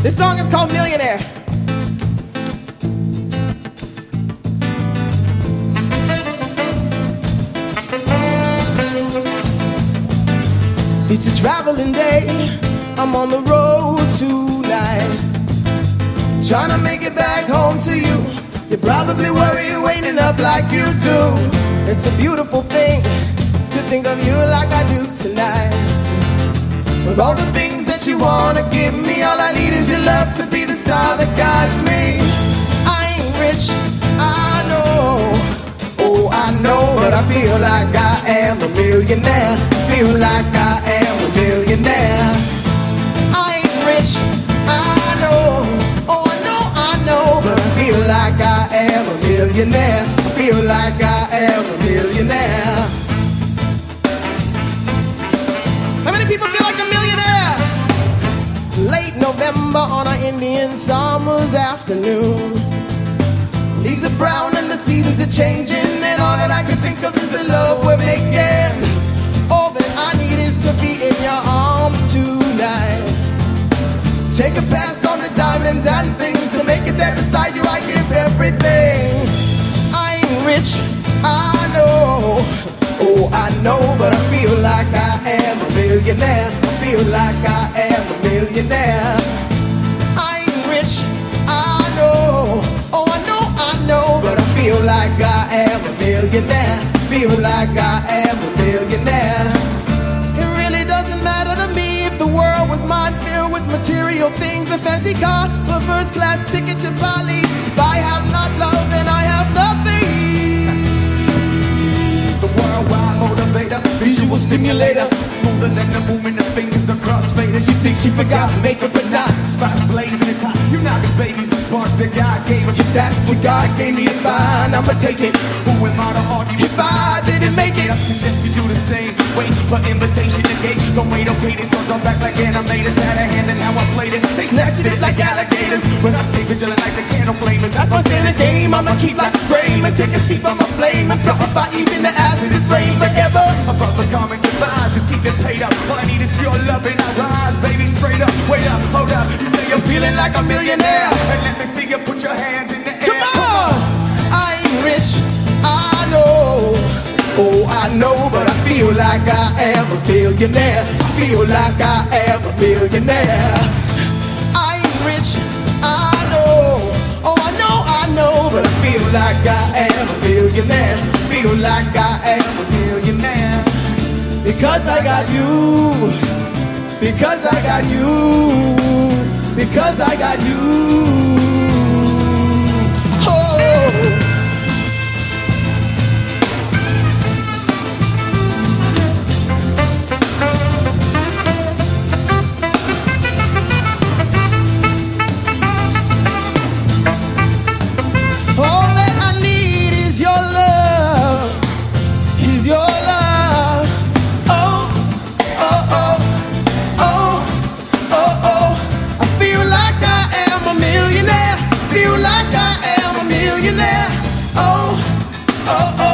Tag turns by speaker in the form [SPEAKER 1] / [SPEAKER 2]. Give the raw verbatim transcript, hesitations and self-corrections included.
[SPEAKER 1] This song is called Millionaire. It's a traveling day, I'm on the road tonight, trying to make it back home to you. You probably worry you're waiting up like you do. It's a beautiful thing to think of you like I do tonight. With all the things that you wanna give me, all I need is your love to be the star that guides me. I ain't rich, I know, oh I know, but I feel like I am a millionaire. Feel like I am a millionaire. I ain't rich, I know, oh I know, I know, but I feel like I am a millionaire. I feel like I am a millionaire. How many people feel like a millionaire? Late November on an Indian summer's afternoon, leaves are brown and the seasons are changing, and all that I can think of is the love we're making. All that I need is to be in your arms tonight. Take a pass on the diamonds and things, to make it there beside you I give everything. I ain't rich, I know, oh I know, but I feel like I am a millionaire. I feel like I am a millionaire. I ain't rich, I know, oh I know, I know, but I feel like I am a millionaire. Feel like I am a millionaire. It really doesn't matter to me if the world was mine, filled with material things, a fancy car, a first class ticket to Bali. If I have not love, then I have nothing.
[SPEAKER 2] The worldwide motivator, visual stimulator, smoother than the movement of fingers across faders. You think she forgot makeup but not, spots blazing, it's hot. You knockers babies and sparks that God gave us. If that's what God gave me to find, I'ma take it. Who am I to argue if I didn't make it? I suggest you do the same. Wait for invitation to gate. Don't wait, okay, this song don't back like animators. Had a hand in how I played it. They snatched it like alligators, but I stay vigilant like the candle flamers. That's my standard game. I'ma keep like frame and take a seat by my flame and profit even the acid is rain forever. Above the common divide, just keep it paid up. All I need is pure love and I rise, baby, straight up. Wait up, hold up. You say you're feeling like a millionaire, and let me see you put your hands in the air.
[SPEAKER 1] Come on! Come on. I ain't rich, I know, oh I know, but I feel like I am a millionaire. I feel like I am a millionaire. I ain't rich, I know, oh I know, I know, but I feel like I am a millionaire. Feel like I am a millionaire. Because I got you, because I got you, because I got you. Oh, oh, oh.